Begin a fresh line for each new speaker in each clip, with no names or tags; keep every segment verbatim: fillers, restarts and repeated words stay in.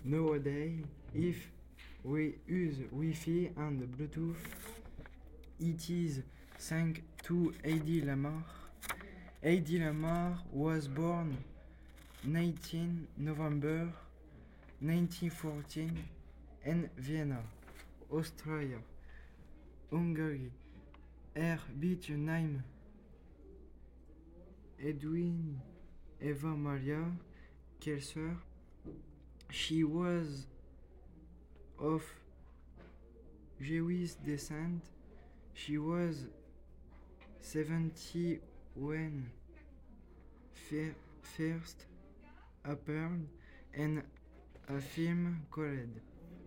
Nowadays, if we use Wi-Fi and Bluetooth, it is thanks to Heidi Lamar. Heidi Lamar was born nineteenth November nineteen fourteen in Vienna, Austria, Hungary. Her birth name Edwin Eva Maria Kelser. She was of Jewish descent. She was seventy when fir- first appeared in a film called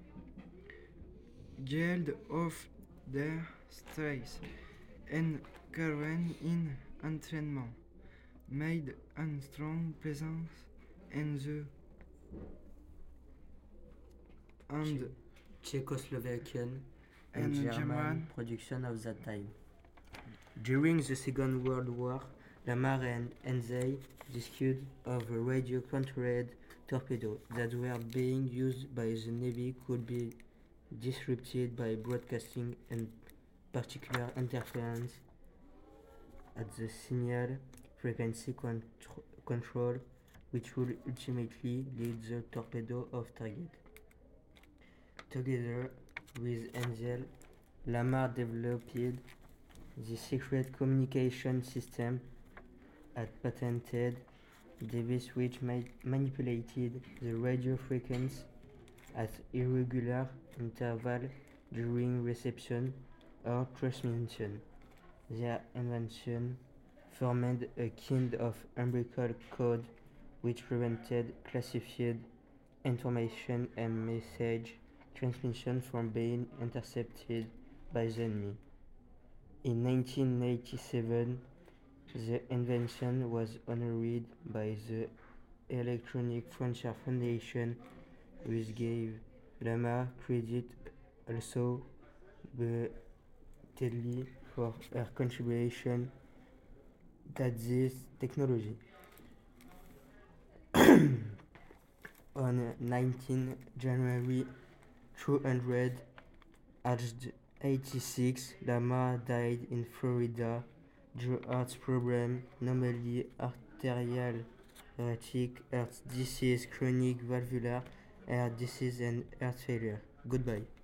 Guild of the Straits and Karen in Entraînement made a strong presence in the and
Czechoslovakian and,
and
German,
German
production of that time. During the Second World War, Lamar and Hensey discussed of a radio-controlled torpedo that were being used by the Navy could be disrupted by broadcasting and particular interference at the signal frequency contr- control, which would ultimately lead the torpedo off target. Together with Hensel, Lamar developed the secret communication system at patented device which ma- manipulated the radio frequency at irregular intervals during reception or transmission. Their invention formed a kind of umbilical code which prevented classified information and message transmission from being intercepted by the enemy. In nineteen eighty-seven, the invention was honored by the Electronic Frontier Foundation, which gave Lamar credit also Bradley for her contribution to this technology. On nineteenth January two hundred, aged eighty-six, Lamar died in Florida due to heart problems, namely arterial erratic heart disease, chronic valvular heart disease, and heart failure. Goodbye.